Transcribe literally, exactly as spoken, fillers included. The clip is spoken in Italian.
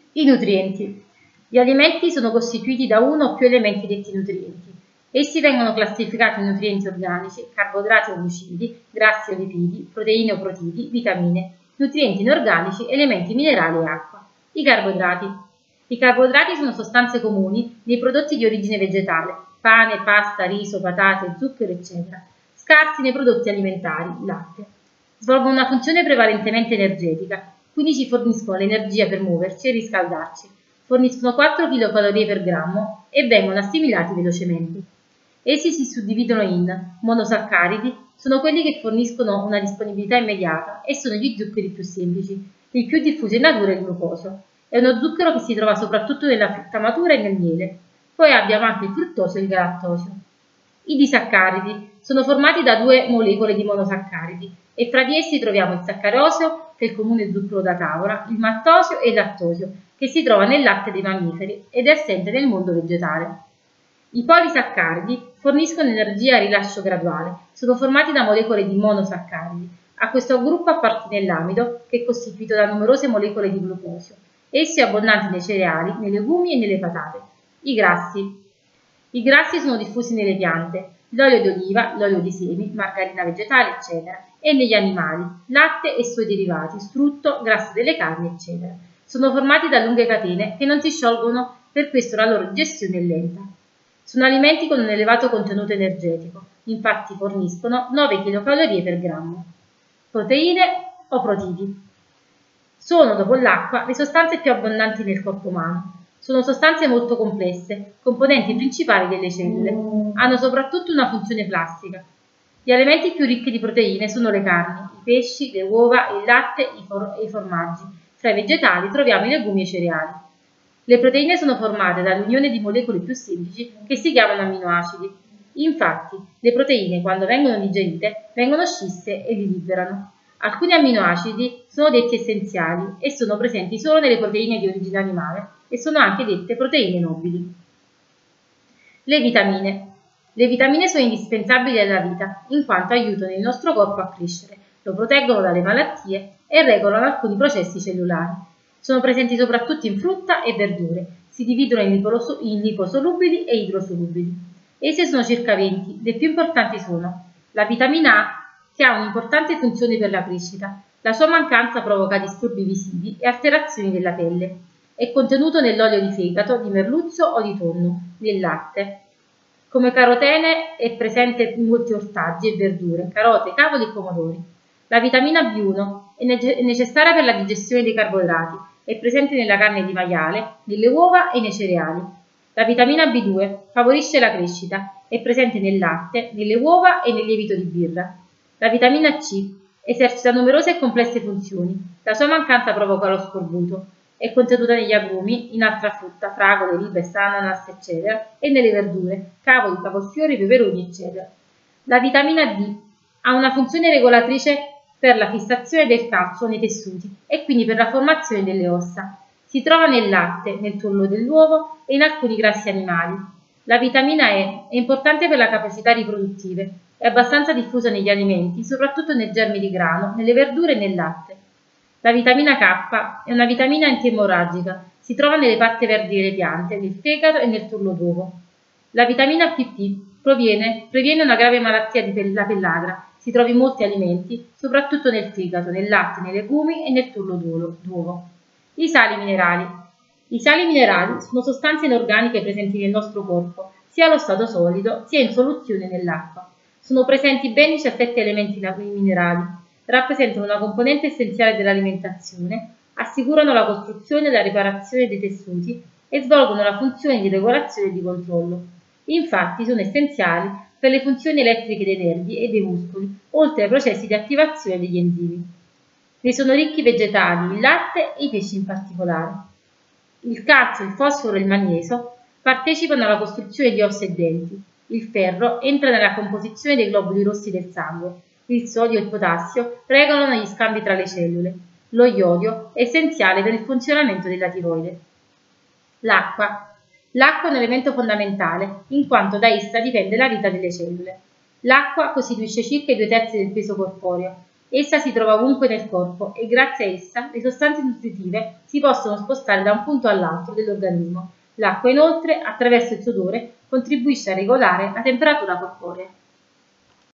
I nutrienti. Gli alimenti sono costituiti da uno o più elementi detti nutrienti. Essi vengono classificati in nutrienti organici, carboidrati o glucidi, grassi o lipidi, proteine o protidi, vitamine, nutrienti inorganici, elementi minerali e acqua. I carboidrati. I carboidrati sono sostanze comuni nei prodotti di origine vegetale, pane, pasta, riso, patate, zucchero, eccetera, scarsi nei prodotti alimentari, latte. Svolgono una funzione prevalentemente energetica, quindi ci forniscono l'energia per muoverci e riscaldarci. Forniscono quattro chilocalorie per grammo e vengono assimilati velocemente. Essi si suddividono in monosaccaridi, sono quelli che forniscono una disponibilità immediata e sono gli zuccheri più semplici. Il più diffuso in natura è il glucosio. È uno zucchero che si trova soprattutto nella frutta matura e nel miele. Poi abbiamo anche il fruttosio e il galattosio. I disaccaridi sono formati da due molecole di monosaccaridi e fra di essi troviamo il saccarosio, che è il comune zucchero da tavola, il maltosio e il lattosio, che si trova nel latte dei mammiferi ed è assente nel mondo vegetale. I polisaccaridi forniscono energia a rilascio graduale, sono formati da molecole di monosaccaridi. A questo gruppo appartiene l'amido, che è costituito da numerose molecole di glucosio. Essi abbondanti nei cereali, nei legumi e nelle patate. I grassi. I grassi sono diffusi nelle piante, l'olio di oliva, l'olio di semi, margarina vegetale, eccetera, e negli animali, latte e suoi derivati, strutto, grasso delle carni, eccetera. Sono formati da lunghe catene che non si sciolgono, per questo la loro digestione è lenta. Sono alimenti con un elevato contenuto energetico, infatti forniscono nove chilocalorie per grammo. Proteine o protidi. Sono, dopo l'acqua, le sostanze più abbondanti nel corpo umano. Sono sostanze molto complesse, componenti principali delle cellule. Hanno soprattutto una funzione plastica. Gli alimenti più ricchi di proteine sono le carni, i pesci, le uova, il latte i for- e i formaggi. Tra i vegetali troviamo i legumi e i cereali. Le proteine sono formate dall'unione di molecole più semplici che si chiamano amminoacidi. Infatti, le proteine, quando vengono digerite, vengono scisse e li liberano. Alcuni amminoacidi sono detti essenziali e sono presenti solo nelle proteine di origine animale e sono anche dette proteine nobili. Le vitamine. Le vitamine sono indispensabili alla vita, in quanto aiutano il nostro corpo a crescere, lo proteggono dalle malattie e regolano alcuni processi cellulari. Sono presenti soprattutto in frutta e verdure, si dividono in, in liposolubili e idrosolubili. Esse sono circa venti, le più importanti sono la vitamina A, che ha un'importante funzione per la crescita. La sua mancanza provoca disturbi visivi e alterazioni della pelle. È contenuto nell'olio di fegato, di merluzzo o di tonno, nel latte. Come carotene è presente in molti ortaggi e verdure, carote, cavoli e pomodori. La vitamina B uno è necessaria per la digestione dei carboidrati, è presente nella carne di maiale, nelle uova e nei cereali. La vitamina B due favorisce la crescita, è presente nel latte, nelle uova e nel lievito di birra. La vitamina C esercita numerose e complesse funzioni. La sua mancanza provoca lo scorbuto. È contenuta negli agrumi, in altra frutta, fragole, ribes, ananas, eccetera, e nelle verdure, cavoli, cavolfiori, peperoni, eccetera. La vitamina D ha una funzione regolatrice per la fissazione del calcio nei tessuti e quindi per la formazione delle ossa. Si trova nel latte, nel tuorlo dell'uovo e in alcuni grassi animali. La vitamina E è importante per le capacità riproduttive, è abbastanza diffusa negli alimenti, soprattutto nei germi di grano, nelle verdure e nel latte. La vitamina K è una vitamina antiemorragica, si trova nelle parti verdi delle piante, nel fegato e nel tuorlo d'uovo. La vitamina P P proviene, previene una grave malattia della pellagra, si trova in molti alimenti, soprattutto nel fegato, nel latte, nei legumi e nel tuorlo d'uovo. I sali minerali. I sali minerali sono sostanze inorganiche presenti nel nostro corpo, sia allo stato solido sia in soluzione nell'acqua. Sono presenti ben diciassette elementi minerali. Rappresentano una componente essenziale dell'alimentazione, assicurano la costruzione e la riparazione dei tessuti e svolgono la funzione di regolazione e di controllo. Infatti sono essenziali per le funzioni elettriche dei nervi e dei muscoli, oltre ai processi di attivazione degli enzimi. Ne sono ricchi i vegetali, il latte e i pesci in particolare. Il calcio, il fosforo e il magnesio partecipano alla costruzione di ossa e denti. Il ferro entra nella composizione dei globuli rossi del sangue. Il sodio e il potassio regolano gli scambi tra le cellule. Lo iodio è essenziale per il funzionamento della tiroide. L'acqua. L'acqua è un elemento fondamentale, in quanto da essa dipende la vita delle cellule. L'acqua costituisce circa i due terzi del peso corporeo. Essa si trova ovunque nel corpo e grazie a essa le sostanze nutritive si possono spostare da un punto all'altro dell'organismo. L'acqua inoltre, attraverso il suo odore, contribuisce a regolare la temperatura corporea.